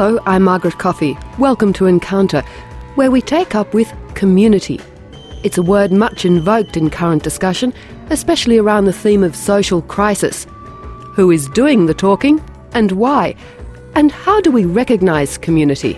Hello, I'm Margaret Coffey. Welcome to Encounter, where we take up with community. It's a word much invoked in current discussion, especially around the theme of social crisis. Who is doing the talking and why? And how do we recognise community?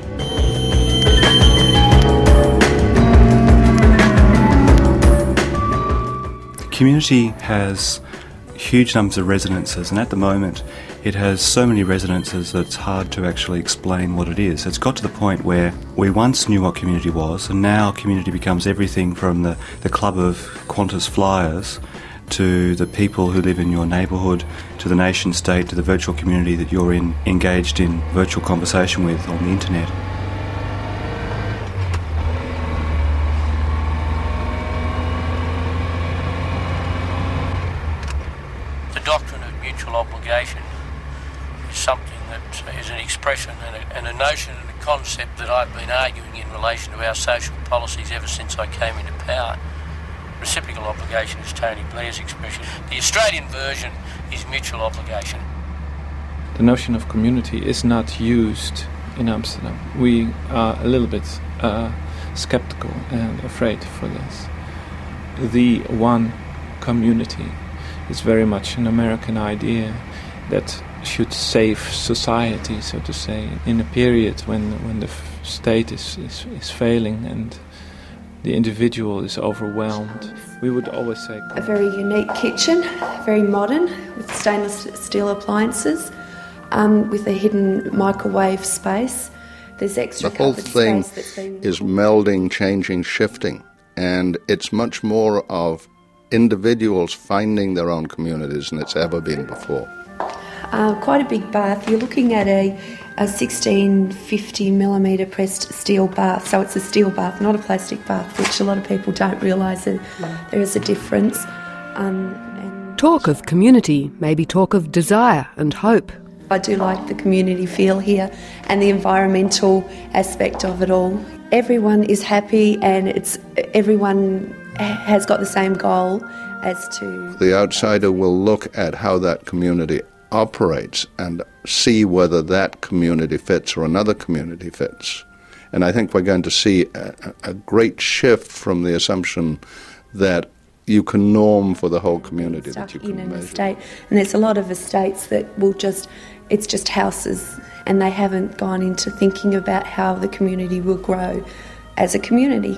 Community has huge numbers of resonances, and at the moment it has so many resonances that it's hard to actually explain what it is. It's got to the point where we once knew what community was, and now community becomes everything from the club of Qantas flyers to the people who live in your neighbourhood, to the nation state, to the virtual community that you're engaged in virtual conversation with on the internet. The doctrine of mutual obligation is something that is an expression and a notion and a concept that I've been arguing in relation to our social policies ever since I came into power. Reciprocal obligation is Tony Blair's expression. The Australian version is mutual obligation. The notion of community is not used in Amsterdam. We are a little bit skeptical and afraid for this. The one community is very much an American idea that should save society, so to say, in a period when the state is failing and the individual is overwhelmed. We would always say... A very unique kitchen, very modern, with stainless steel appliances, with a hidden microwave space. There's extra the whole thing space is melding, changing, shifting, and it's much more of individuals finding their own communities than it's ever been before. Quite a big bath. You're looking at a 1650mm pressed steel bath. So it's a steel bath, not a plastic bath, which a lot of people don't realise that there is a difference. Talk of community, maybe talk of desire and hope. I do like the community feel here and the environmental aspect of it all. Everyone is happy and everyone has got the same goal as to... The outsider will look at how that community operates and see whether that community fits or another community fits. And I think we're going to see a great shift from the assumption that you can norm for the whole community that you can measure. Estate. And there's a lot of estates that will it's just houses, and they haven't gone into thinking about how the community will grow as a community.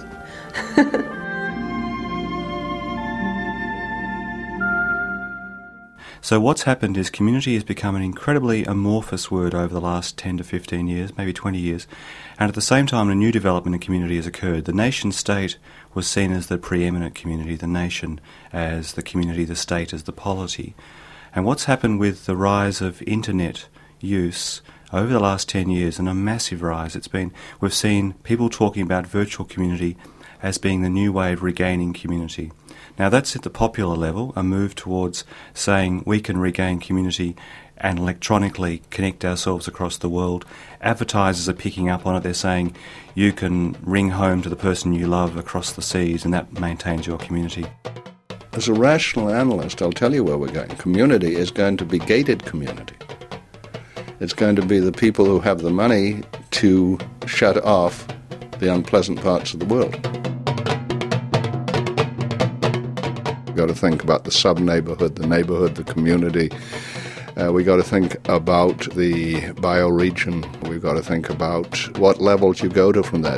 So what's happened is community has become an incredibly amorphous word over the last 10 to 15 years, maybe 20 years, and at the same time a new development in community has occurred. The nation state was seen as the preeminent community, the nation as the community, the state as the polity. And what's happened with the rise of internet use over the last 10 years, and a massive rise, we've seen people talking about virtual community as being the new way of regaining community. Now that's at the popular level, a move towards saying we can regain community and electronically connect ourselves across the world. Advertisers are picking up on it. They're saying you can ring home to the person you love across the seas, and that maintains your community. As a rational analyst, I'll tell you where we're going. Community is going to be gated community. It's going to be the people who have the money to shut off the unpleasant parts of the world. We've got to think about the sub-neighbourhood, the neighbourhood, the community. We've got to think about the bioregion. We've got to think about what levels you go to from that.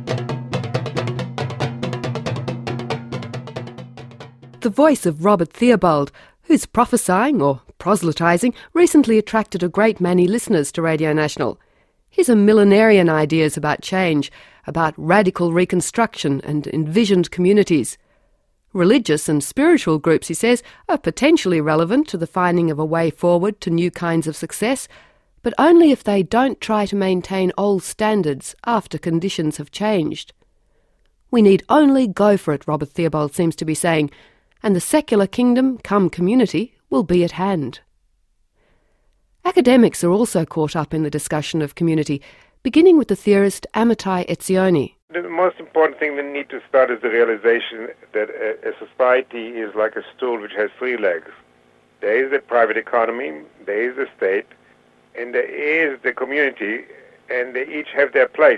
The voice of Robert Theobald, whose prophesying or proselytising recently attracted a great many listeners to Radio National. His are millenarian ideas about change, about radical reconstruction and envisioned communities. Religious and spiritual groups, he says, are potentially relevant to the finding of a way forward to new kinds of success, but only if they don't try to maintain old standards after conditions have changed. We need only go for it, Robert Theobald seems to be saying, and the secular kingdom, come community, will be at hand. Academics are also caught up in the discussion of community, beginning with the theorist Amitai Etzioni. The most important thing we need to start is the realization that a society is like a stool which has three legs. There is the private economy, there is the state, and there is the community and they each have their place.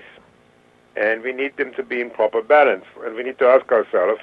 And we need them to be in proper balance. And we need to ask ourselves,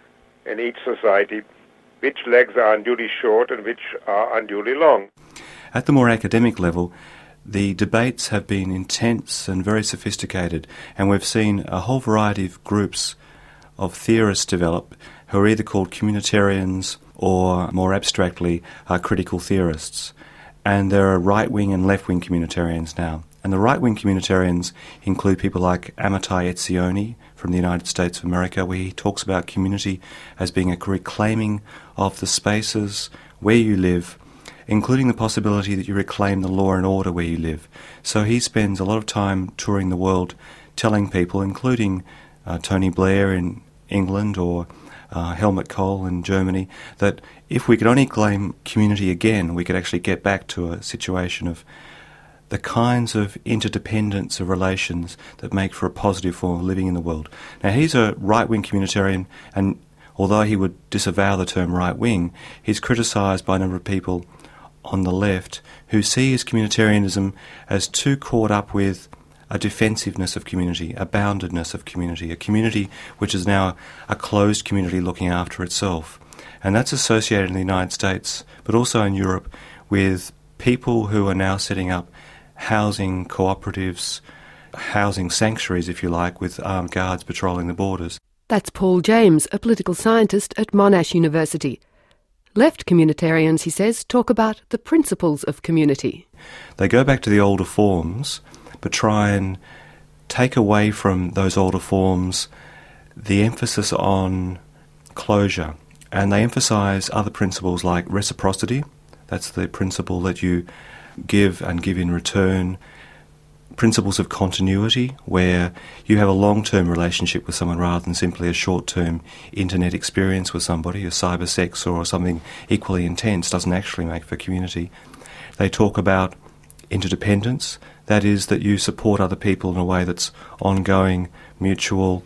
in each society, which legs are unduly short and which are unduly long. At the more academic level, the debates have been intense and very sophisticated, and we've seen a whole variety of groups of theorists develop who are either called communitarians or, more abstractly, critical theorists. And there are right-wing and left-wing communitarians now. And the right-wing communitarians include people like Amitai Etzioni from the United States of America, where he talks about community as being a reclaiming of the spaces where you live, including the possibility that you reclaim the law and order where you live. So he spends a lot of time touring the world telling people, including Tony Blair in England or Helmut Kohl in Germany, that if we could only claim community again, we could actually get back to a situation of the kinds of interdependence of relations that make for a positive form of living in the world. Now, he's a right-wing communitarian, and although he would disavow the term right-wing, he's criticised by a number of people on the left who see his communitarianism as too caught up with a defensiveness of community, a boundedness of community, a community which is now a closed community looking after itself. And that's associated in the United States, but also in Europe, with people who are now setting up housing cooperatives, housing sanctuaries, if you like, with armed guards patrolling the borders. That's Paul James, a political scientist at Monash University. Left communitarians, he says, talk about the principles of community. They go back to the older forms, but try and take away from those older forms the emphasis on closure. And they emphasise other principles like reciprocity. That's the principle that you give and give in return. Principles of continuity, where you have a long-term relationship with someone rather than simply a short-term internet experience with somebody. A cyber sex or something equally intense doesn't actually make for community. They talk about interdependence, that is, that you support other people in a way that's ongoing, mutual,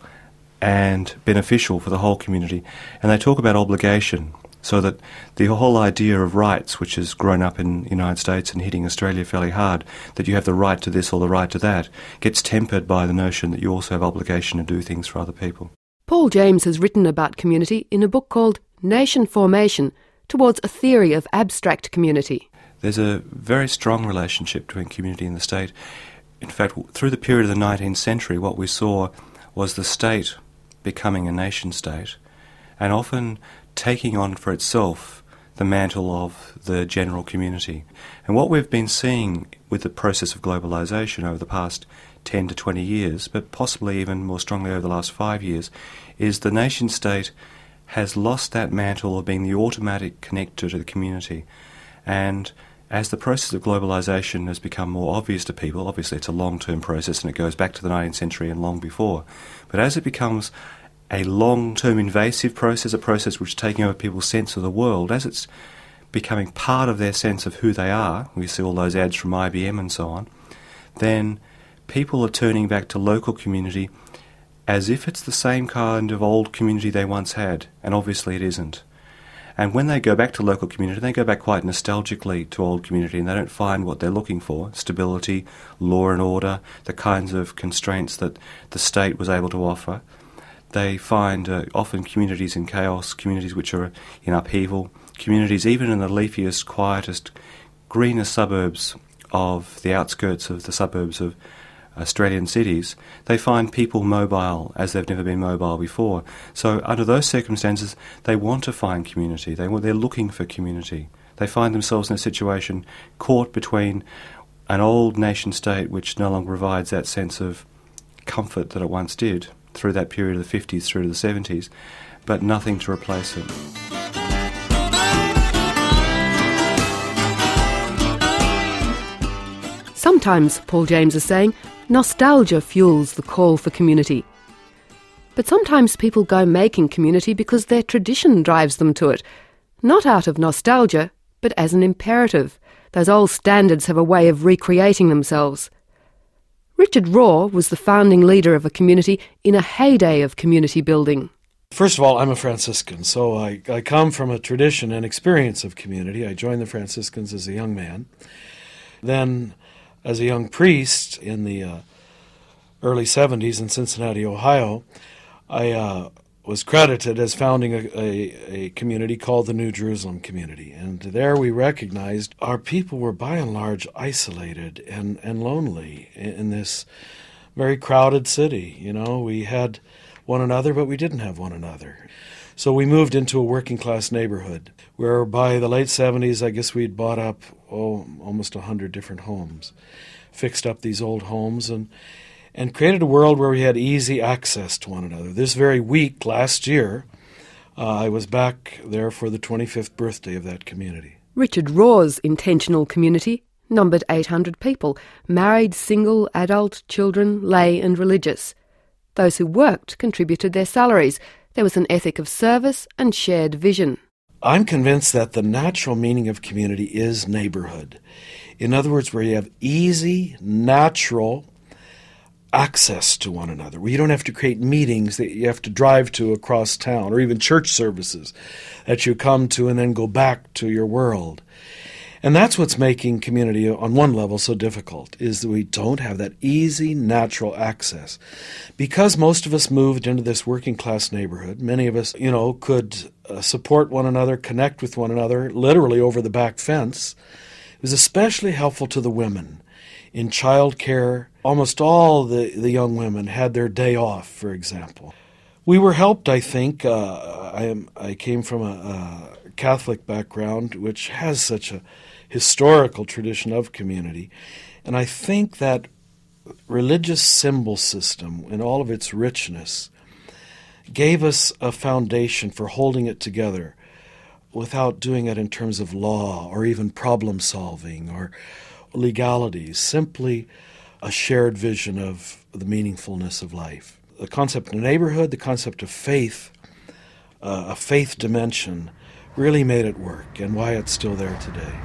and beneficial for the whole community. And they talk about obligation, so that the whole idea of rights, which has grown up in the United States and hitting Australia fairly hard, that you have the right to this or the right to that, gets tempered by the notion that you also have obligation to do things for other people. Paul James has written about community in a book called Nation Formation, Towards a Theory of Abstract Community. There's a very strong relationship between community and the state. In fact, through the period of the 19th century, what we saw was the state becoming a nation-state, and often taking on for itself the mantle of the general community. And what we've been seeing with the process of globalisation over the past 10 to 20 years, but possibly even more strongly over the last 5 years, is the nation-state has lost that mantle of being the automatic connector to the community. And as the process of globalisation has become more obvious to people, obviously it's a long-term process and it goes back to the 19th century and long before, but as it becomes a long-term invasive process, a process which is taking over people's sense of the world, as it's becoming part of their sense of who they are, we see all those ads from IBM and so on, then people are turning back to local community as if it's the same kind of old community they once had, and obviously it isn't. And when they go back to local community, they go back quite nostalgically to old community, and they don't find what they're looking for: stability, law and order, the kinds of constraints that the state was able to offer. They find often communities in chaos, communities which are in upheaval, communities even in the leafiest, quietest, greenest suburbs of the outskirts of the suburbs of Australian cities. They find people mobile as they've never been mobile before. So under those circumstances, they want to find community. They're looking for community. They find themselves in a situation caught between an old nation-state which no longer provides that sense of comfort that it once did, through that period of the 50s through to the 70s, but nothing to replace it. Sometimes, Paul James is saying, nostalgia fuels the call for community. But sometimes people go making community because their tradition drives them to it, not out of nostalgia, but as an imperative. Those old standards have a way of recreating themselves. Richard Raw was the founding leader of a community in a heyday of community building. First of all, I'm a Franciscan, so I come from a tradition and experience of community. I joined the Franciscans as a young man. Then as a young priest in the early 70s in Cincinnati, Ohio, I was credited as founding a community called the New Jerusalem Community. And there we recognized our people were by and large isolated and lonely in this very crowded city. You know, we had one another, but we didn't have one another. So we moved into a working class neighborhood where by the late 70s, I guess we'd bought up almost 100 different homes, fixed up these old homes and created a world where we had easy access to one another. This very week, last year, I was back there for the 25th birthday of that community. Richard Raw's intentional community numbered 800 people, married, single, adult, children, lay and religious. Those who worked contributed their salaries. There was an ethic of service and shared vision. I'm convinced that the natural meaning of community is neighborhood. In other words, where you have easy, natural access to one another, where you don't have to create meetings that you have to drive to across town, or even church services that you come to and then go back to your world. And that's what's making community on one level so difficult, is that we don't have that easy, natural access. Because most of us moved into this working class neighborhood, many of us, could support one another, connect with one another, literally over the back fence. It was especially helpful to the women in child care. Almost all the young women had their day off, for example. We were helped, I think. I came from a Catholic background, which has such a historical tradition of community. And I think that religious symbol system, in all of its richness, gave us a foundation for holding it together without doing it in terms of law or even problem solving or legalities, simply a shared vision of the meaningfulness of life. The concept of neighborhood, the concept of faith, a faith dimension, really made it work, and why it's still there today.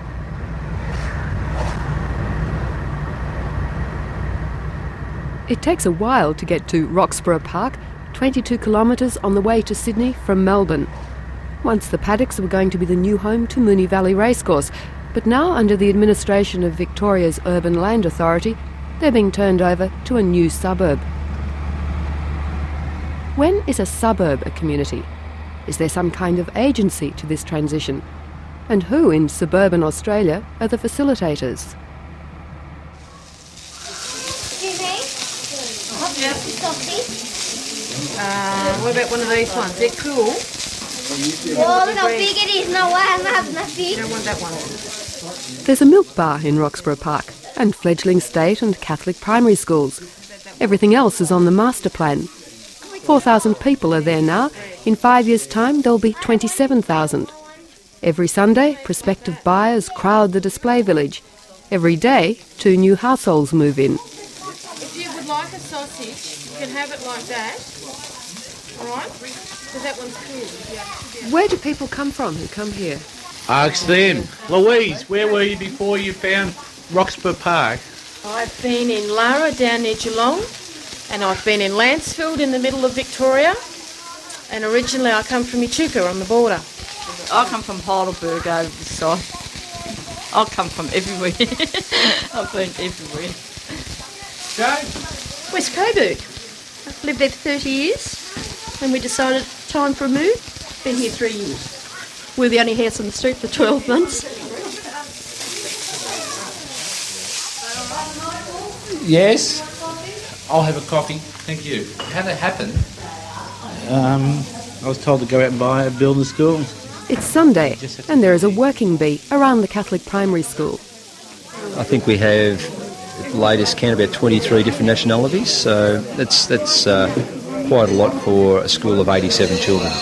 It takes a while to get to Roxburgh Park, 22 kilometres on the way to Sydney from Melbourne. Once the paddocks were going to be the new home to Moonee Valley Racecourse, but now under the administration of Victoria's Urban Land Authority, they're being turned over to a new suburb. When is a suburb a community? Is there some kind of agency to this transition? And who in suburban Australia are the facilitators? What about one of these ones? They're cool. Oh, look how big it is. No, I have nothing. I don't want that one. There's a milk bar in Roxburgh Park and fledgling state and Catholic primary schools. Everything else is on the master plan. 4,000 people are there now. In 5 years' time, there'll be 27,000. Every Sunday, prospective buyers crowd the display village. Every day, 2 new households move in. If you would like a sausage, you can have it like that. All right? Because that one's cool. Yeah. Where do people come from who come here? Ask them. Louise, where were you before you found Roxburgh Park? I've been in Lara down near Geelong, and I've been in Lancefield in the middle of Victoria, and originally I come from Echuca on the border. I come from Heidelberg over the side. I come from everywhere. I've been everywhere. Joe? West Coburg. I've lived there for 30 years. And we decided time for a move. Been here 3 years. We're the only house on the street for 12 months. Yes? I'll have a coffee. Thank you. How did it happen? I was told to go out and build a school. It's Sunday, and there is a working bee around the Catholic primary school. I think we have, at the latest count, about 23 different nationalities, so that's quite a lot for a school of 87 children.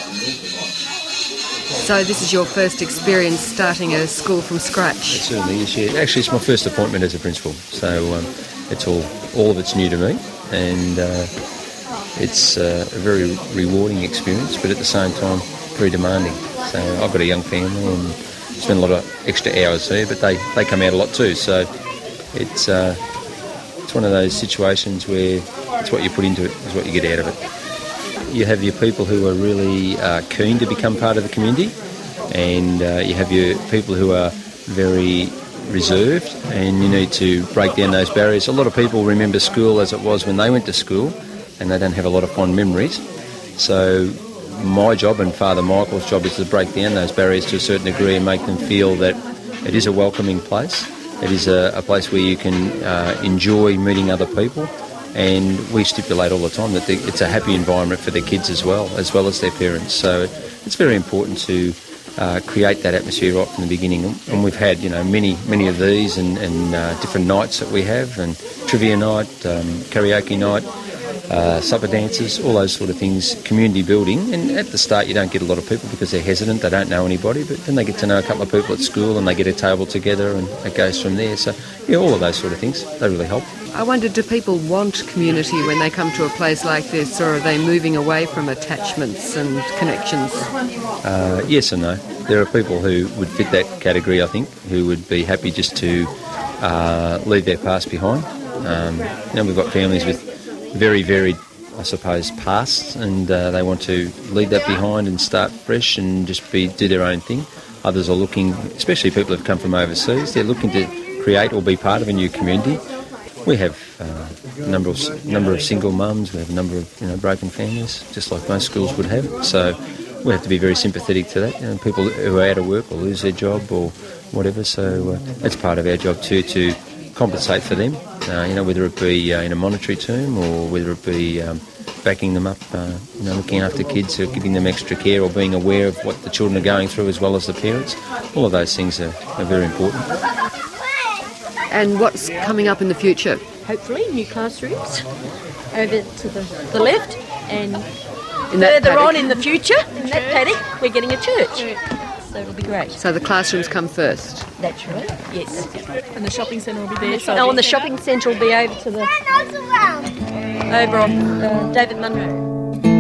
So this is your first experience starting a school from scratch? It certainly is, yeah. Actually, it's my first appointment as a principal, so it's all of it's new to me, and it's a very rewarding experience, but at the same time, very demanding. So I've got a young family and spend a lot of extra hours there, but they come out a lot too, so it's one of those situations where it's what you put into it is what you get out of it. You have your people who are really keen to become part of the community, and you have your people who are very reserved, and you need to break down those barriers. A lot of people remember school as it was when they went to school, and they don't have a lot of fond memories. So my job and Father Michael's job is to break down those barriers to a certain degree and make them feel that it is a welcoming place. It is a place where you can enjoy meeting other people, and we stipulate all the time that it's a happy environment for their kids as well as their parents. So it's very important to create that atmosphere right from the beginning. And we've had, many of these and different nights that we have, and trivia night, karaoke night, supper dances, all those sort of things, community building. And at the start you don't get a lot of people because they're hesitant, they don't know anybody, but then they get to know a couple of people at school and they get a table together and it goes from there. So, all of those sort of things, they really help. I wonder, do people want community when they come to a place like this, or are they moving away from attachments and connections? Yes and no. There are people who would fit that category, I think, who would be happy just to leave their past behind. We've got families with very varied, I suppose, pasts, and they want to leave that behind and start fresh and just do their own thing. Others are looking, especially people who've come from overseas, they're looking to create or be part of a new community. We have a number of single mums, we have a number of broken families, just like most schools would have. So we have to be very sympathetic to that. People who are out of work or lose their job or whatever. So it's part of our job too to compensate for them. Whether it be in a monetary term or whether it be backing them up, looking after kids or giving them extra care or being aware of what the children are going through as well as the parents. All of those things are very important. And what's coming up in the future? Hopefully new classrooms over to the left, and further on in the future, in that paddock, we're getting a church. So it'll be great. So the classrooms come first? That's right, yes. And the shopping centre will be there? And the shopping centre will be over to over on David Munro.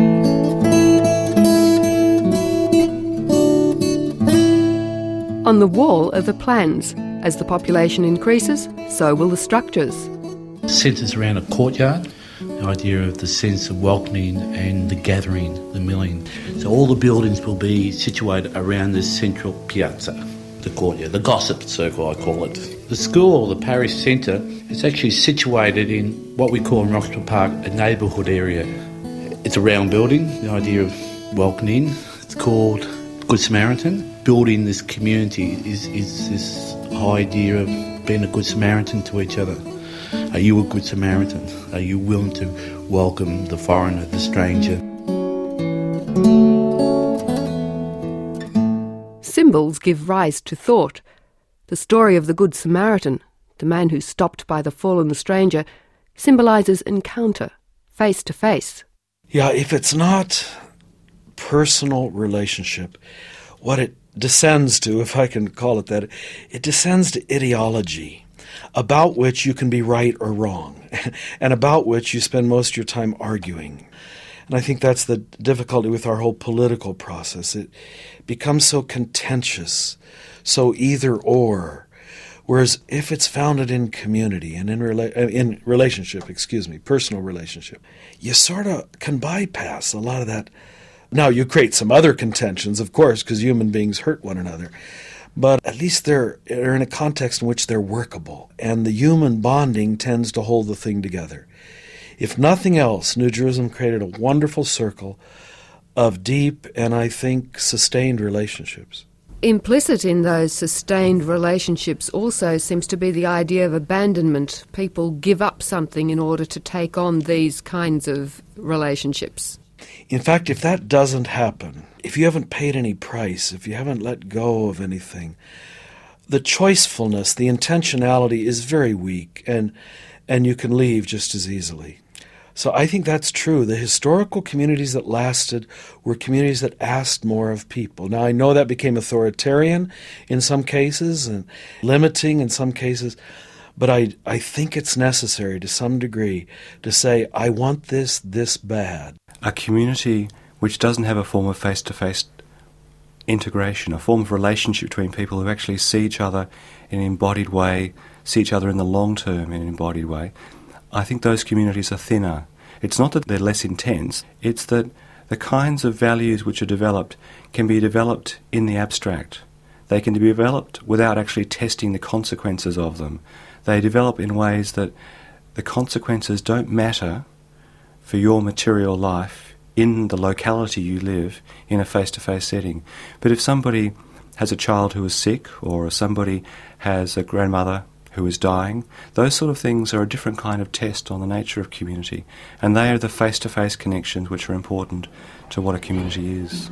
On the wall are the plans. As the population increases, so will the structures. It centres around a courtyard, the idea of the sense of welcoming and the gathering, the milling. So all the buildings will be situated around this central piazza, the courtyard, the gossip circle I call it. The school, or the parish centre, is actually situated in what we call in Roxburgh Park a neighbourhood area. It's a round building, the idea of welcoming. It's called Good Samaritan. Building this community is this idea of being a good Samaritan to each other. Are you a good Samaritan? Are you willing to welcome the foreigner, the stranger? Symbols give rise to thought. The story of the Good Samaritan, the man who stopped by the fallen stranger, symbolises encounter, face to face. Yeah, if it's not personal relationship, what it descends to, if I can call it that, it descends to ideology, about which you can be right or wrong, and about which you spend most of your time arguing. And I think that's the difficulty with our whole political process. It becomes so contentious, so either or. Whereas if it's founded in community and in relationship, personal relationship, you sort of can bypass a lot of that. Now, you create some other contentions, of course, because human beings hurt one another. But at least they're in a context in which they're workable. And the human bonding tends to hold the thing together. If nothing else, New Jerusalem created a wonderful circle of deep and, I think, sustained relationships. Implicit in those sustained relationships also seems to be the idea of abandonment. People give up something in order to take on these kinds of relationships. In fact, if that doesn't happen, if you haven't paid any price, if you haven't let go of anything, the choicefulness, the intentionality is very weak, and you can leave just as easily. So I think that's true. The historical communities that lasted were communities that asked more of people. Now, I know that became authoritarian in some cases and limiting in some cases, but I think it's necessary to some degree to say, I want this bad. A community which doesn't have a form of face-to-face integration, a form of relationship between people who actually see each other in an embodied way, see each other in the long term in an embodied way, I think those communities are thinner. It's not that they're less intense, it's that the kinds of values which are developed can be developed in the abstract. They can be developed without actually testing the consequences of them. They develop in ways that the consequences don't matter for your material life in the locality you live in a face-to-face setting. But if somebody has a child who is sick, or somebody has a grandmother who is dying, those sort of things are a different kind of test on the nature of community, and they are the face-to-face connections which are important to what a community is.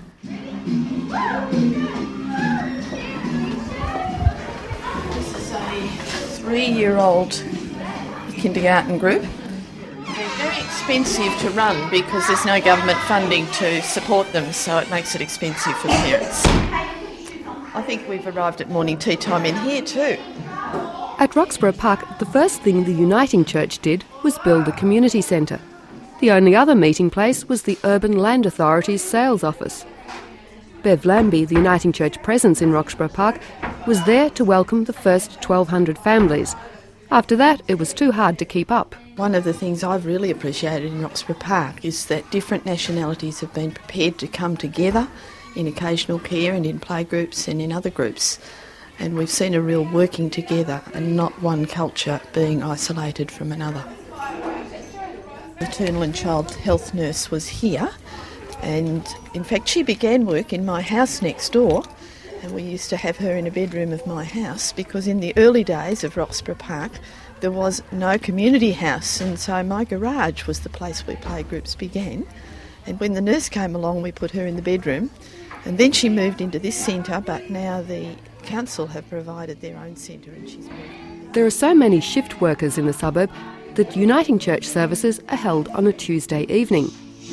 This is a 3-year-old kindergarten group. They're very expensive to run because there's no government funding to support them, so it makes it expensive for parents. I think we've arrived at morning tea time in here too. At Roxburgh Park, the first thing the Uniting Church did was build a community centre. The only other meeting place was the Urban Land Authority's sales office. Bev Lambie, the Uniting Church presence in Roxburgh Park, was there to welcome the first 1,200 families. After that, it was too hard to keep up. One of the things I've really appreciated in Roxburgh Park is that different nationalities have been prepared to come together in occasional care and in playgroups and in other groups. And we've seen a real working together and not one culture being isolated from another. The maternal and child health nurse was here, and in fact she began work in my house next door, and we used to have her in a bedroom of my house because in the early days of Roxburgh Park there was no community house, and so my garage was the place where playgroups began. And when the nurse came along we put her in the bedroom, and then she moved into this centre, but now the council have provided their own centre and she's moved. There are so many shift workers in the suburb that Uniting Church services are held on a Tuesday evening.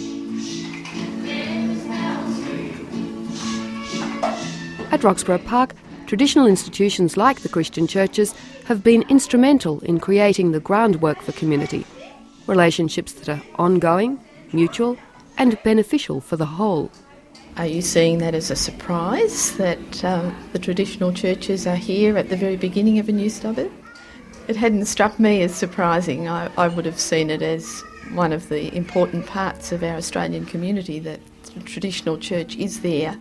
At Roxburgh Park, traditional institutions like the Christian churches have been instrumental in creating the groundwork for community, relationships that are ongoing, mutual and beneficial for the whole. Are you seeing that as a surprise, that the traditional churches are here at the very beginning of a new suburb? It hadn't struck me as surprising. I would have seen it as one of the important parts of our Australian community, that the traditional church is there.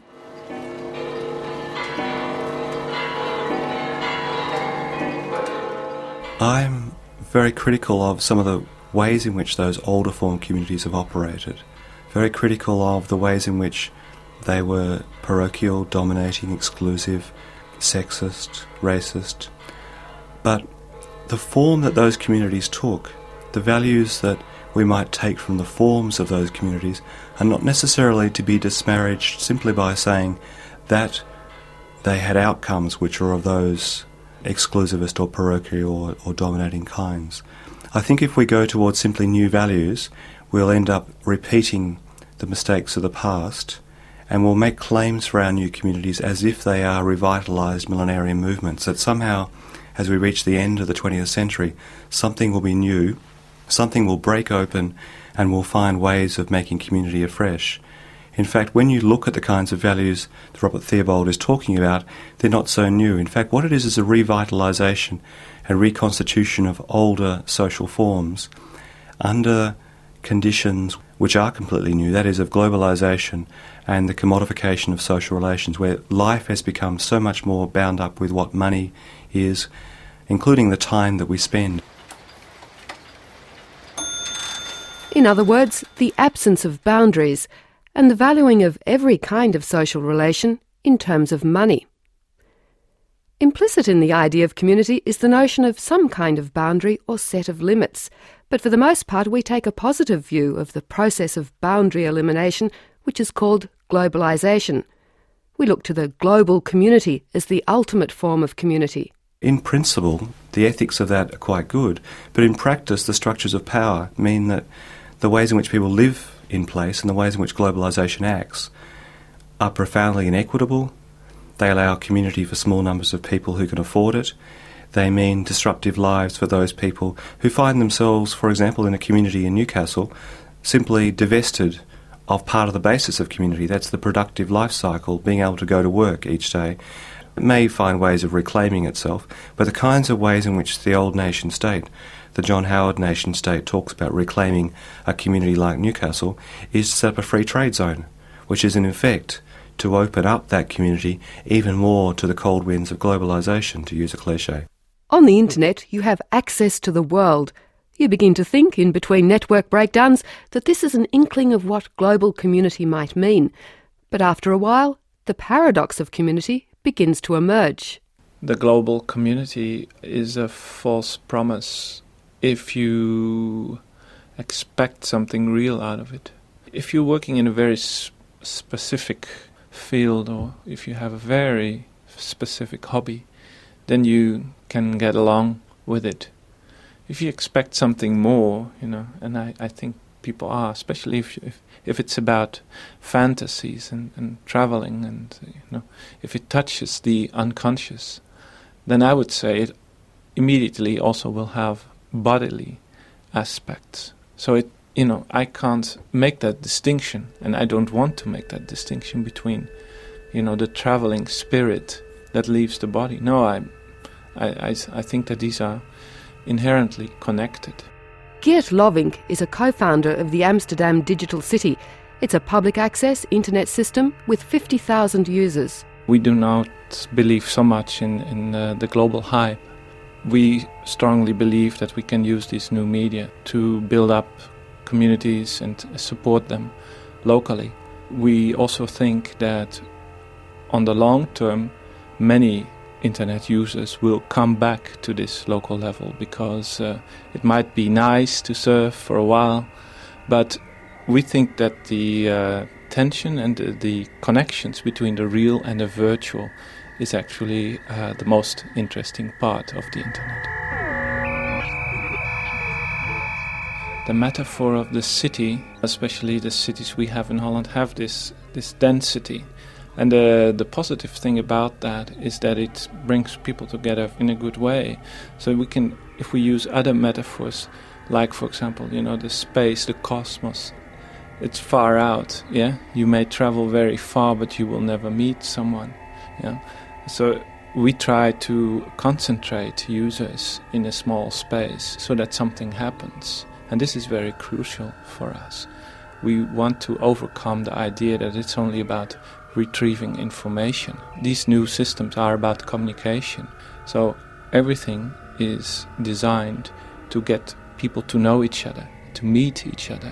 I'm very critical of some of the ways in which those older form communities have operated. Very critical of the ways in which they were parochial, dominating, exclusive, sexist, racist. But the form that those communities took, the values that we might take from the forms of those communities, are not necessarily to be disparaged simply by saying that they had outcomes which are of those exclusivist or parochial or dominating kinds. I think if we go towards simply new values, we'll end up repeating the mistakes of the past, and we'll make claims for our new communities as if they are revitalised millenarian movements, that somehow, as we reach the end of the 20th century, something will be new, something will break open, and we'll find ways of making community afresh. In fact, when you look at the kinds of values that Robert Theobald is talking about, they're not so new. In fact, what it is a revitalisation and reconstitution of older social forms under conditions which are completely new, that is, of globalisation and the commodification of social relations, where life has become so much more bound up with what money is, including the time that we spend. In other words, the absence of boundaries and the valuing of every kind of social relation in terms of money. Implicit in the idea of community is the notion of some kind of boundary or set of limits, but for the most part we take a positive view of the process of boundary elimination, which is called globalisation. We look to the global community as the ultimate form of community. In principle, the ethics of that are quite good, but in practice the structures of power mean that the ways in which people live in place and the ways in which globalisation acts are profoundly inequitable. They allow community for small numbers of people who can afford it. They mean disruptive lives for those people who find themselves, for example, in a community in Newcastle, simply divested of part of the basis of community. That's the productive life cycle, being able to go to work each day. It may find ways of reclaiming itself, but the kinds of ways in which the old nation state, the John Howard nation state, talks about reclaiming a community like Newcastle is to set up a free trade zone, which is in effect to open up that community even more to the cold winds of globalisation, to use a cliché. On the internet, you have access to the world. You begin to think, in between network breakdowns, that this is an inkling of what global community might mean. But after a while, the paradox of community begins to emerge. The global community is a false promise if you expect something real out of it. If you're working in a very specific field, or if you have a very specific hobby, then you can get along with it. If you expect something more, and I think people are, especially if it's about fantasies and traveling, and if it touches the unconscious, then I would say it immediately also will have bodily aspects. So I can't make that distinction, and I don't want to make that distinction between, the traveling spirit that leaves the body. No, I think that these are inherently connected. Geert Lovink is a co-founder of the Amsterdam Digital City. It's a public access internet system with 50,000 users. We do not believe so much in the global hype. We strongly believe that we can use these new media to build up communities and support them locally. We also think that on the long term, many internet users will come back to this local level, because it might be nice to surf for a while, but we think that the tension and the connections between the real and the virtual is actually the most interesting part of the internet. The metaphor of the city, especially the cities we have in Holland, have this density. And the positive thing about that is that it brings people together in a good way. So we can, if we use other metaphors, like, for example, the space, the cosmos, it's far out, yeah? You may travel very far, but you will never meet someone, yeah? So we try to concentrate users in a small space so that something happens. And this is very crucial for us. We want to overcome the idea that it's only about retrieving information. These new systems are about communication. So everything is designed to get people to know each other, to meet each other.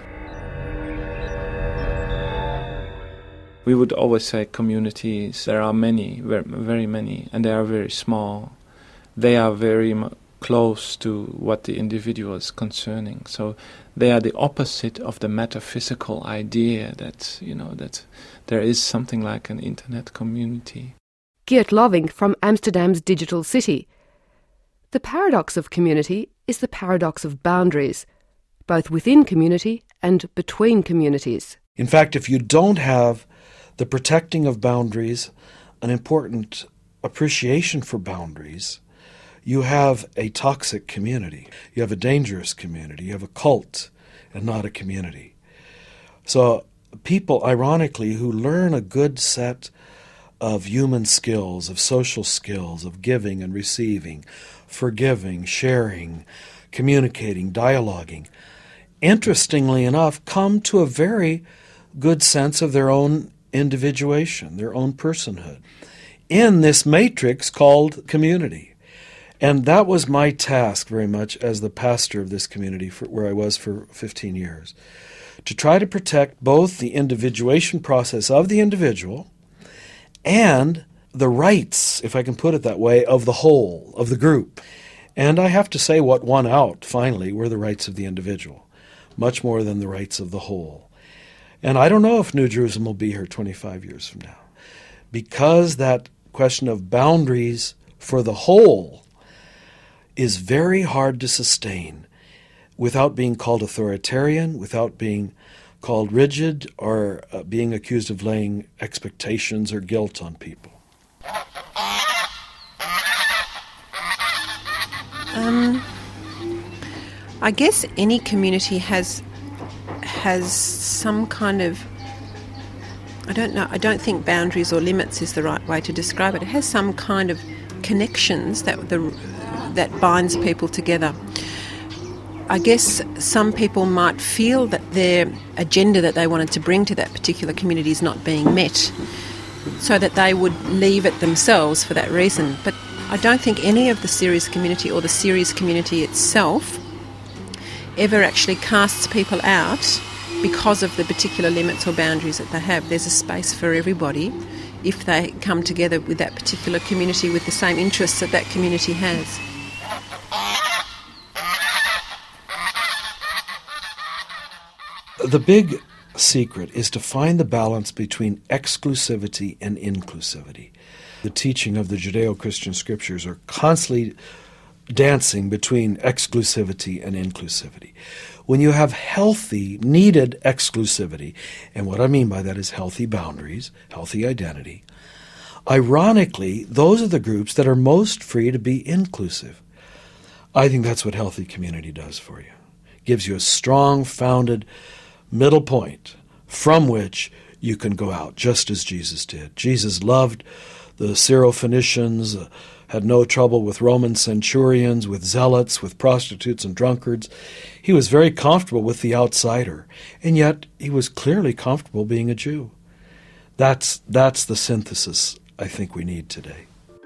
We would always say communities, there are many, very many, and they are very small. They are very close to what the individual is concerning. So they are the opposite of the metaphysical idea that, that there is something like an internet community. Geert Lovink from Amsterdam's Digital City. The paradox of community is the paradox of boundaries, both within community and between communities. In fact, if you don't have the protecting of boundaries, an important appreciation for boundaries, you have a toxic community. You have a dangerous community. You have a cult and not a community. So people, ironically, who learn a good set of human skills, of social skills, of giving and receiving, forgiving, sharing, communicating, dialoguing, interestingly enough, come to a very good sense of their own individuation, their own personhood, in this matrix called community. And that was my task very much as the pastor of this community, where I was for 15 years, to try to protect both the individuation process of the individual and the rights, if I can put it that way, of the whole, of the group. And I have to say what won out, finally, were the rights of the individual, much more than the rights of the whole. And I don't know if New Jerusalem will be here 25 years from now, because that question of boundaries for the whole is very hard to sustain without being called authoritarian, without being called rigid, or being accused of laying expectations or guilt on people. I guess any community has some kind of, I don't think boundaries or limits is the right way to describe it. It has some kind of connections that binds people together. I guess some people might feel that their agenda that they wanted to bring to that particular community is not being met, so that they would leave it themselves for that reason. But I don't think any of the Series community or the Series community itself ever actually casts people out because of the particular limits or boundaries that they have. There's a space for everybody if they come together with that particular community with the same interests that that community has. The big secret is to find the balance between exclusivity and inclusivity. The teaching of the Judeo-Christian scriptures are constantly dancing between exclusivity and inclusivity. When you have healthy, needed exclusivity, and what I mean by that is healthy boundaries, healthy identity, ironically, those are the groups that are most free to be inclusive. I think that's what healthy community does for you. It gives you a strong, founded middle point from which you can go out, just as Jesus did. Jesus loved the Syrophoenicians, had no trouble with Roman centurions, with zealots, with prostitutes and drunkards. He was very comfortable with the outsider, and yet he was clearly comfortable being a Jew. That's the synthesis I think we need today.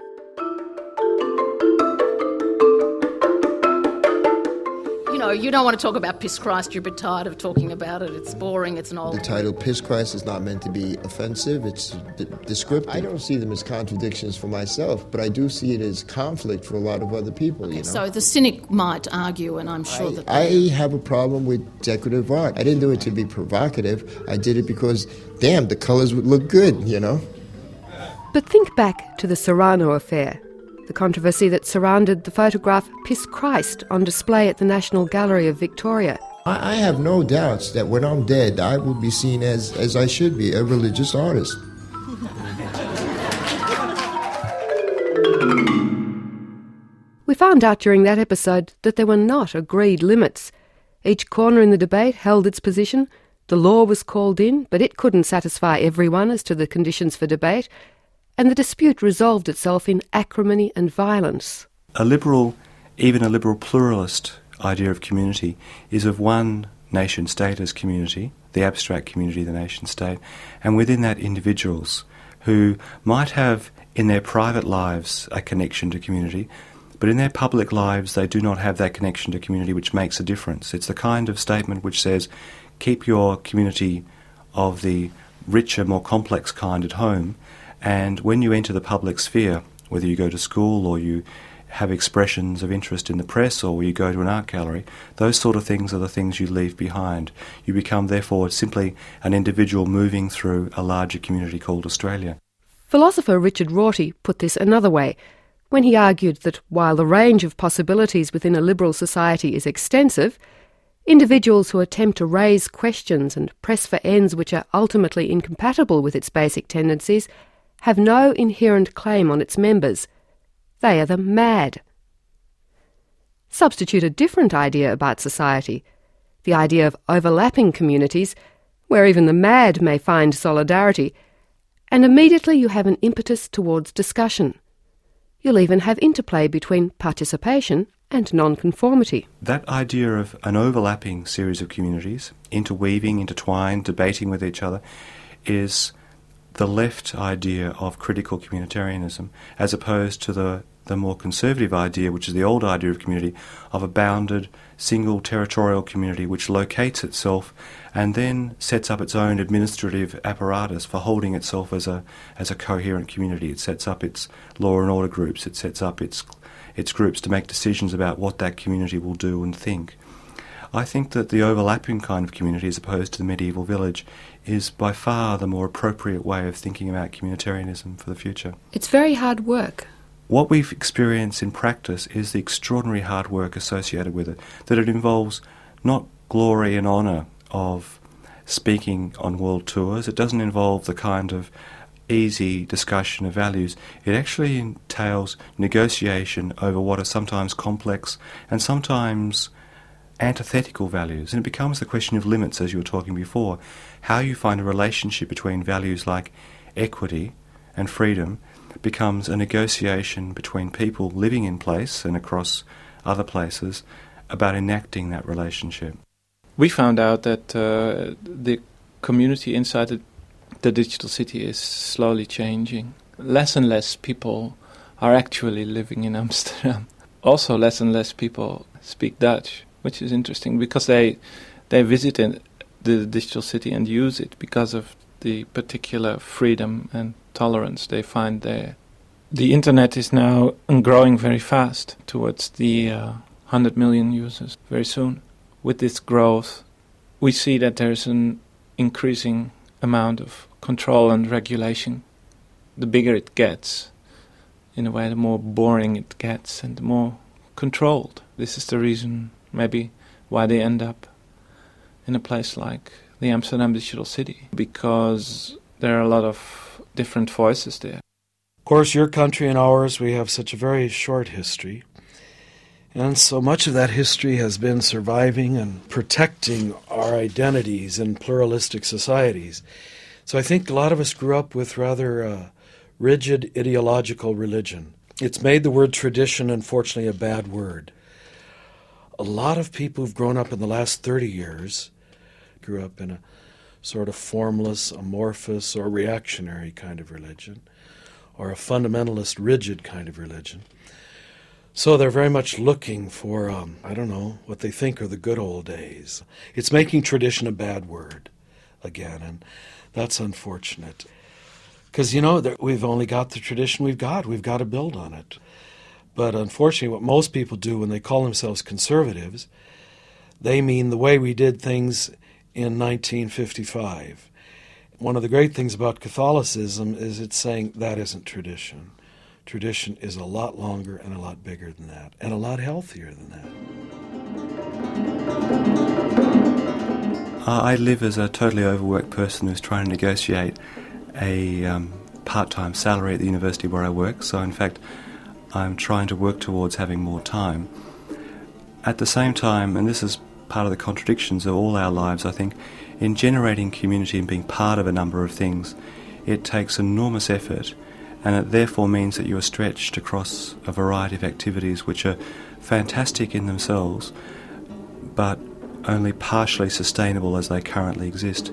You know, you don't want to talk about Piss Christ, you're a bit tired of talking about it, it's boring, it's an old... The title Piss Christ is not meant to be offensive, it's descriptive. I don't see them as contradictions for myself, but I do see it as conflict for a lot of other people, you know. So the cynic might argue, and I'm sure that... I have a problem with decorative art. I didn't do it to be provocative, I did it because, damn, the colours would look good, you know. But think back to the Serrano affair, the controversy that surrounded the photograph Piss Christ on display at the National Gallery of Victoria. I have no doubts that when I'm dead, I will be seen as I should be, a religious artist. We found out during that episode that there were not agreed limits. Each corner in the debate held its position. The law was called in, but it couldn't satisfy everyone as to the conditions for debate, and the dispute resolved itself in acrimony and violence. A liberal, even a liberal pluralist idea of community is of one nation-state as community, the abstract community, the nation-state, and within that individuals who might have in their private lives a connection to community, but in their public lives they do not have that connection to community which makes a difference. It's the kind of statement which says, keep your community of the richer, more complex kind at home, and when you enter the public sphere, whether you go to school or you have expressions of interest in the press or you go to an art gallery, those sort of things are the things you leave behind. You become, therefore, simply an individual moving through a larger community called Australia. Philosopher Richard Rorty put this another way, when he argued that while the range of possibilities within a liberal society is extensive, individuals who attempt to raise questions and press for ends which are ultimately incompatible with its basic tendencies have no inherent claim on its members. They are the mad. Substitute a different idea about society, the idea of overlapping communities, where even the mad may find solidarity, and immediately you have an impetus towards discussion. You'll even have interplay between participation and non-conformity. That idea of an overlapping series of communities, interweaving, intertwined, debating with each other, is the left idea of critical communitarianism, as opposed to the more conservative idea, which is the old idea of community, of a bounded, single territorial community which locates itself and then sets up its own administrative apparatus for holding itself as a coherent community. It sets up its law and order groups, it sets up its groups to make decisions about what that community will do and think. I think that the overlapping kind of community, as opposed to the medieval village, is by far the more appropriate way of thinking about communitarianism for the future. It's very hard work. What we've experienced in practice is the extraordinary hard work associated with it, that it involves not glory and honour of speaking on world tours. It doesn't involve the kind of easy discussion of values. It actually entails negotiation over what are sometimes complex and sometimes antithetical values, and it becomes the question of limits, as you were talking before. How you find a relationship between values like equity and freedom becomes a negotiation between people living in place and across other places about enacting that relationship. We found out that the community inside the the digital city is slowly changing. Less and less people are actually living in Amsterdam. Also, less and less people speak Dutch, which is interesting because they visit the digital city and use it because of the particular freedom and tolerance they find there. The internet is now growing very fast towards the 100 million users very soon. With this growth, we see that there's an increasing amount of control and regulation. The bigger it gets, in a way, the more boring it gets and the more controlled. This is the reason, maybe, why they end up in a place like the Amsterdam Digital City, because there are a lot of different voices there. Of course, your country and ours, we have such a very short history. And so much of that history has been surviving and protecting our identities in pluralistic societies. So I think a lot of us grew up with rather rigid ideological religion. It's made the word tradition, unfortunately, a bad word. A lot of people who've grown up in the last 30 years grew up in a sort of formless, amorphous, or reactionary kind of religion, or a fundamentalist, rigid kind of religion. So they're very much looking for, what they think are the good old days. It's making tradition a bad word again, and that's unfortunate. Because, we've only got the tradition we've got to build on it. But unfortunately, what most people do when they call themselves conservatives, they mean the way we did things in 1955. One of the great things about Catholicism is it's saying that isn't tradition. Tradition is a lot longer and a lot bigger than that, and a lot healthier than that. I live as a totally overworked person who's trying to negotiate a part-time salary at the university where I work, so in fact I'm trying to work towards having more time. At the same time, and this is part of the contradictions of all our lives, I think, in generating community and being part of a number of things, it takes enormous effort, and it therefore means that you are stretched across a variety of activities which are fantastic in themselves, but only partially sustainable as they currently exist.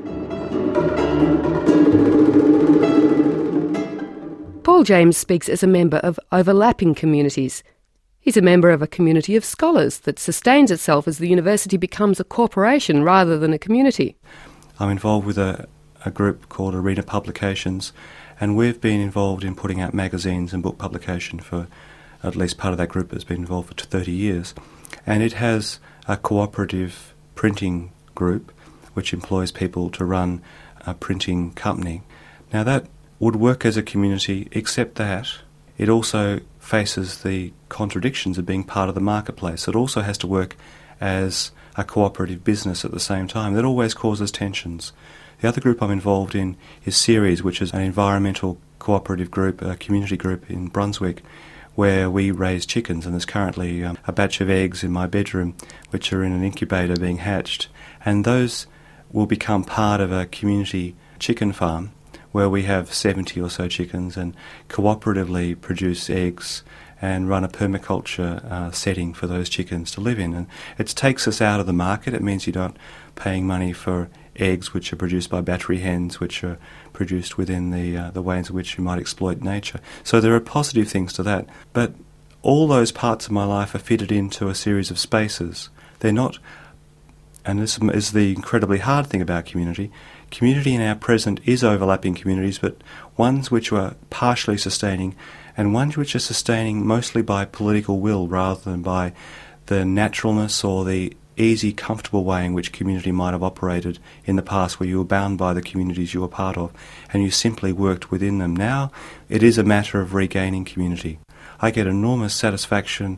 Paul James speaks as a member of overlapping communities. He's a member of a community of scholars that sustains itself as the university becomes a corporation rather than a community. I'm involved with a group called Arena Publications, and we've been involved in putting out magazines and book publication for, at least part of that group has been involved for 30 years. And it has a cooperative printing group which employs people to run a printing company. Now that would work as a community, except that it also faces the contradictions of being part of the marketplace. It also has to work as a cooperative business at the same time. That always causes tensions. The other group I'm involved in is Ceres, which is an environmental cooperative group, a community group in Brunswick, where we raise chickens, and there's currently a batch of eggs in my bedroom which are in an incubator being hatched, and those will become part of a community chicken farm where we have 70 or so chickens and cooperatively produce eggs and run a permaculture setting for those chickens to live in. And it takes us out of the market. It means you're not paying money for eggs which are produced by battery hens, which are produced within the ways in which you might exploit nature. So there are positive things to that. But all those parts of my life are fitted into a series of spaces. They're not, and this is the incredibly hard thing about community, community in our present is overlapping communities, but ones which are partially sustaining and ones which are sustaining mostly by political will rather than by the naturalness or the easy, comfortable way in which community might have operated in the past, where you were bound by the communities you were part of and you simply worked within them. Now it is a matter of regaining community. I get enormous satisfaction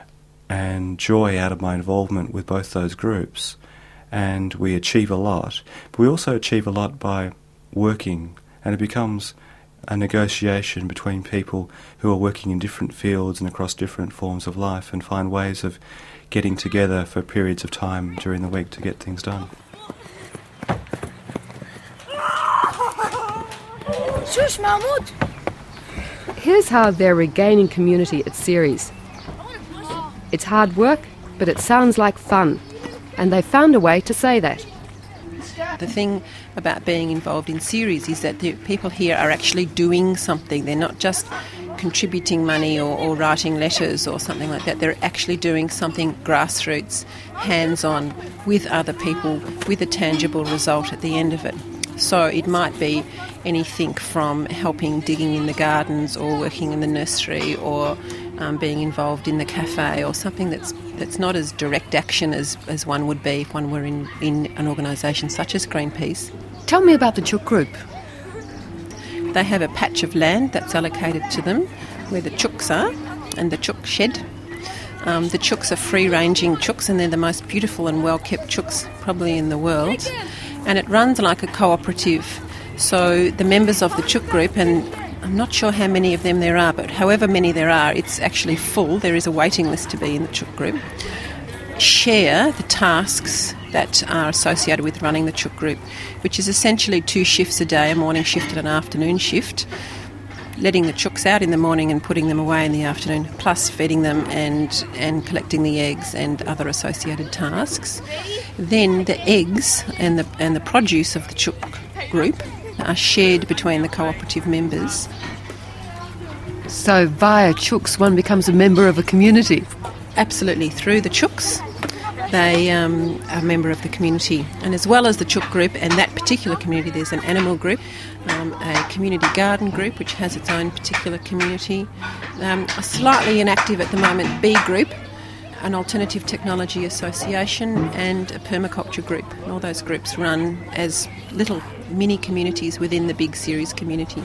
and joy out of my involvement with both those groups, and we achieve a lot. But we also achieve a lot by working, and it becomes a negotiation between people who are working in different fields and across different forms of life and find ways of getting together for periods of time during the week to get things done. Shush, Mahmoud! Here's how they're regaining community at Ceres. It's hard work, but it sounds like fun, and they found a way to say that. The thing about being involved in series is that the people here are actually doing something. They're not just contributing money or writing letters or something like that. They're actually doing something grassroots, hands-on, with other people, with a tangible result at the end of it. So it might be anything from helping digging in the gardens or working in the nursery or being involved in the cafe or something that's not as direct action as one would be if one were in an organisation such as Greenpeace. Tell me about the chook group. They have a patch of land that's allocated to them where the chooks are and the chook shed. The chooks are free-ranging chooks and they're the most beautiful and well-kept chooks probably in the world. And it runs like a cooperative. So the members of the chook group, and I'm not sure how many of them there are, but however many there are, it's actually full. There is a waiting list to be in the chook group. Share the tasks that are associated with running the chook group, which is essentially 2 shifts a day, a morning shift and an afternoon shift, letting the chooks out in the morning and putting them away in the afternoon, plus feeding them and collecting the eggs and other associated tasks. Then the eggs and the produce of the chook group are shared between the cooperative members. So via chooks one becomes a member of a community? Absolutely. Through the chooks they are a member of the community. And as well as the chook group and that particular community, there's an animal group, a community garden group which has its own particular community, a slightly inactive at the moment bee group, an alternative technology association and a permaculture group. And all those groups run as little mini communities within the big series community.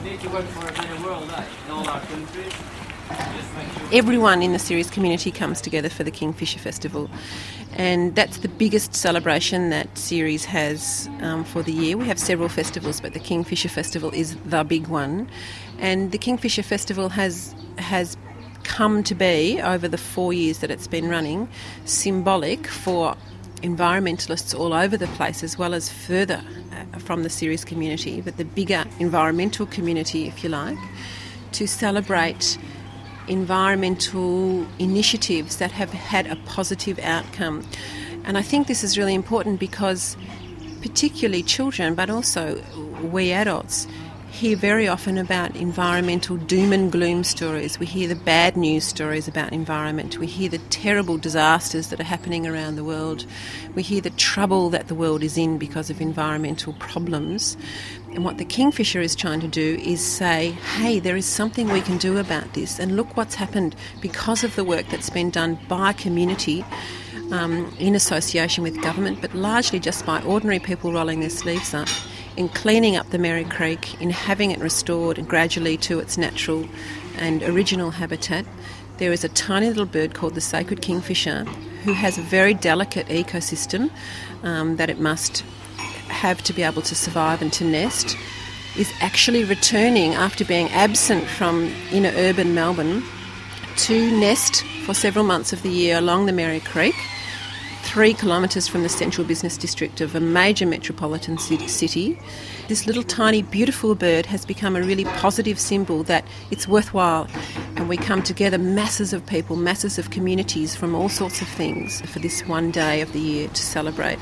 Everyone in the series community comes together for the Kingfisher Festival, and that's the biggest celebration that series has for the year. We have several festivals, but the Kingfisher Festival is the big one. And the Kingfisher Festival has come to be, over the 4 years that it's been running, symbolic for environmentalists all over the place, as well as further from the series community, but the bigger environmental community, if you like, to celebrate environmental initiatives that have had a positive outcome. And I think this is really important because particularly children, but also we adults, hear very often about environmental doom and gloom stories. We hear the bad news stories about environment. We hear the terrible disasters that are happening around the world. We hear the trouble that the world is in because of environmental problems. And what the Kingfisher is trying to do is say, hey, there is something we can do about this, and look what's happened because of the work that's been done by community in association with government, but largely just by ordinary people rolling their sleeves up, in cleaning up the Merri Creek, in having it restored gradually to its natural and original habitat. There is a tiny little bird called the sacred kingfisher who has a very delicate ecosystem that it must have to be able to survive and to nest, is actually returning after being absent from inner urban Melbourne to nest for several months of the year along the Merri Creek, 3 kilometres from the central business district of a major metropolitan city. This little tiny beautiful bird has become a really positive symbol that it's worthwhile, and we come together, masses of people, masses of communities from all sorts of things for this one day of the year to celebrate.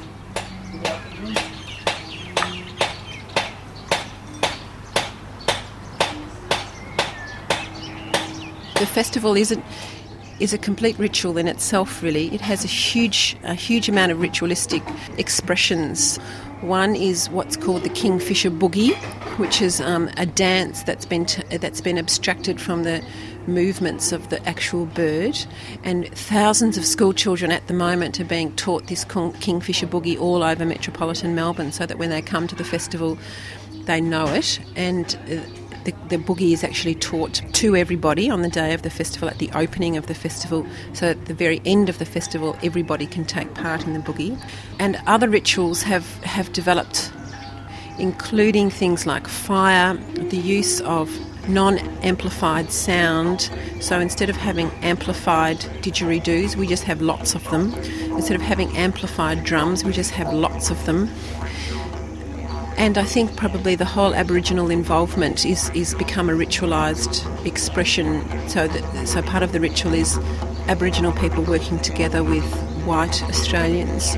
The festival is a complete ritual in itself, really. It has a huge amount of ritualistic expressions. One is what's called the Kingfisher Boogie, which is a dance that's been abstracted from the movements of the actual bird, and thousands of school children at the moment are being taught this Kingfisher Boogie all over metropolitan Melbourne, so that when they come to the festival they know it. And the boogie is actually taught to everybody on the day of the festival, at the opening of the festival, so at the very end of the festival everybody can take part in the boogie. And other rituals have developed, including things like fire, the use of non-amplified sound. So instead of having amplified didgeridoos, we just have lots of them. Instead of having amplified drums, we just have lots of them. And I think probably the whole Aboriginal involvement is become a ritualised expression. So part of the ritual is Aboriginal people working together with white Australians.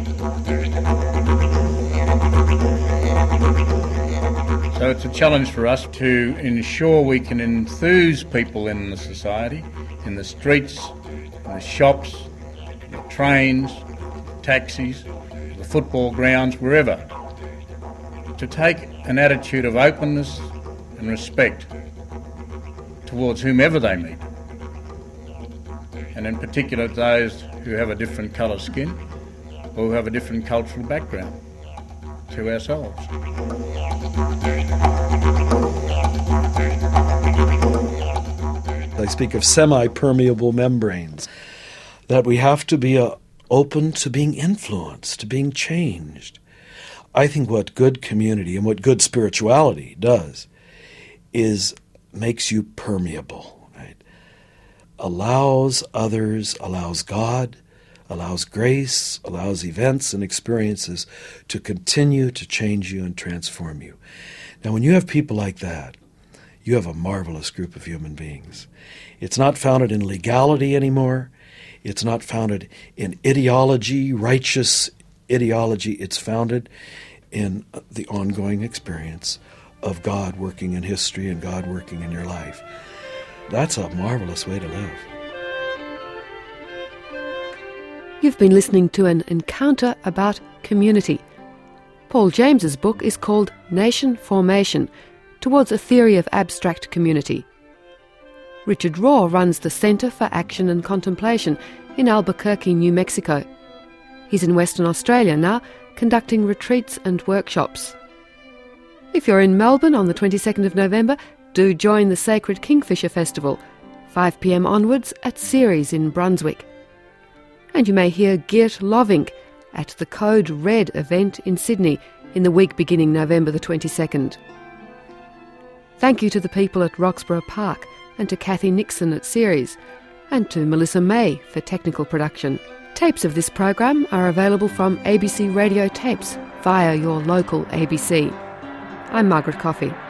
So it's a challenge for us to ensure we can enthuse people in the society, in the streets, in the shops, the trains, taxis, the football grounds, wherever, to take an attitude of openness and respect towards whomever they meet, and in particular those who have a different colour skin or who have a different cultural background to ourselves. I speak of semi-permeable membranes, that we have to be open to being influenced, to being changed. I think what good community and what good spirituality does is makes you permeable, right? Allows others, allows God, allows grace, allows events and experiences to continue to change you and transform you. Now, when you have people like that, you have a marvelous group of human beings. It's not founded in legality anymore. It's not founded in ideology, righteous ideology. It's founded in the ongoing experience of God working in history and God working in your life. That's a marvelous way to live. You've been listening to an encounter about community. Paul James's book is called Nation Formation, Towards a Theory of Abstract Community. Richard Raw runs the Centre for Action and Contemplation in Albuquerque, New Mexico. He's in Western Australia now, conducting retreats and workshops. If you're in Melbourne on the 22nd of November, do join the Sacred Kingfisher Festival, 5 p.m. onwards at Ceres in Brunswick. And you may hear Geert Lovink at the Code Red event in Sydney in the week beginning November the 22nd. Thank you to the people at Roxburgh Park and to Kathy Nixon at Ceres, and to Melissa May for technical production. Tapes of this program are available from ABC Radio Tapes via your local ABC. I'm Margaret Coffey.